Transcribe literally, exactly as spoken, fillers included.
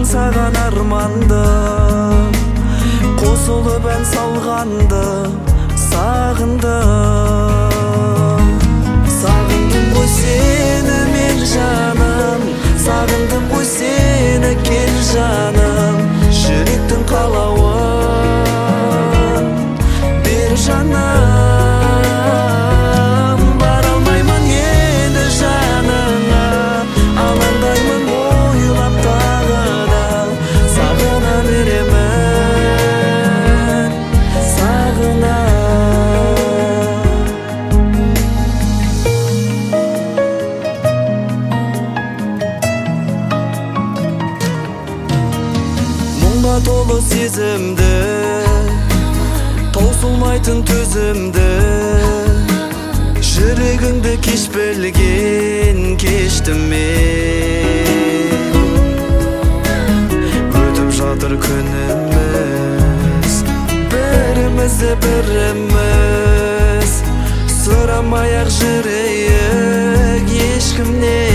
аңсаған арманды, қосылып ән салғанды сағындым. Сағындым ғой сені мен жаным, сағындым ғой сені кел жаным. Жүректің қалауын бер жаным. Бара алмаймын енді жаныңа, алаңдаймын ойлап тағы да. Сағына беремін, сағына. Мұңға толы сезімді, таусылмайтын төзімді, жүрегіңді кеш білген кештім мен. Өтіп жатыр күніміз, бірімізді біріміз сұрамай-ақ жүрейік ешкімнен.